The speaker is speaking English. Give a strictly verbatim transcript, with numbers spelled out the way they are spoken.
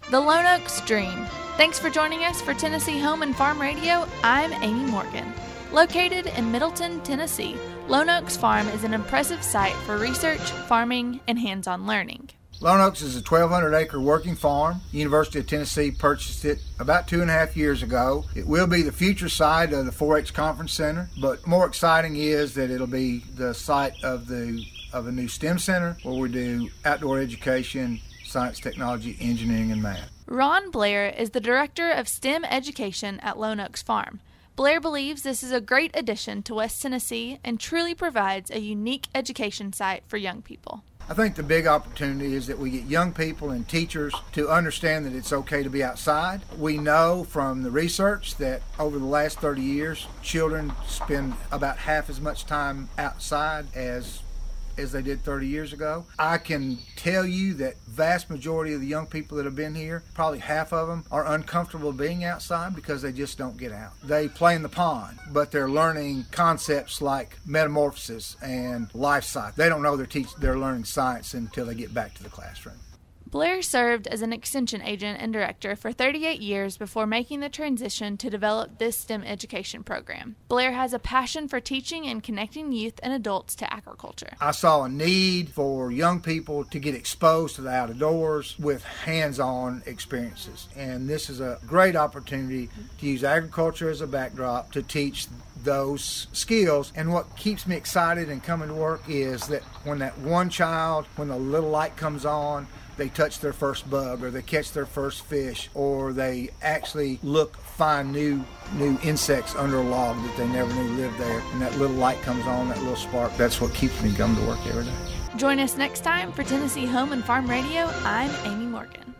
The Lone Oaks Dream. Thanks for joining us for Tennessee Home and Farm Radio. I'm Amy Morgan. Located in Middleton, Tennessee, Lone Oaks Farm is an impressive site for research, farming, and hands-on learning. Lone Oaks is a twelve hundred acre working farm. The University of Tennessee purchased it about two and a half years ago. It will be the future site of the four H Conference Center, but more exciting is that it'll be the site of the of a new STEM center where we do outdoor education, science, technology, engineering, and math. Ron Blair is the Director of STEM Education at Lone Oaks Farm. Blair believes this is a great addition to West Tennessee and truly provides a unique education site for young people. I think the big opportunity is that we get young people and teachers to understand that it's okay to be outside. We know from the research that over the last thirty years, children spend about half as much time outside as as they did thirty years ago. I can tell you that vast majority of the young people that have been here, probably half of them, are uncomfortable being outside because they just don't get out. They play in the pond, but they're learning concepts like metamorphosis and life cycle. They don't know they're teach they're learning science until they get back to the classroom. Blair served as an extension agent and director for thirty-eight years before making the transition to develop this STEM education program. Blair has a passion for teaching and connecting youth and adults to agriculture. I saw a need for young people to get exposed to the outdoors with hands-on experiences. And this is a great opportunity to use agriculture as a backdrop to teach those skills. And what keeps me excited and coming to work is that when that one child, when the little light comes on, they touch their first bug, or they catch their first fish, or they actually look, find new new insects under a log that they never knew lived there, and that little light comes on, that little spark. That's what keeps me coming to work every day. Join us next time for Tennessee Home and Farm Radio. I'm Amy Morgan.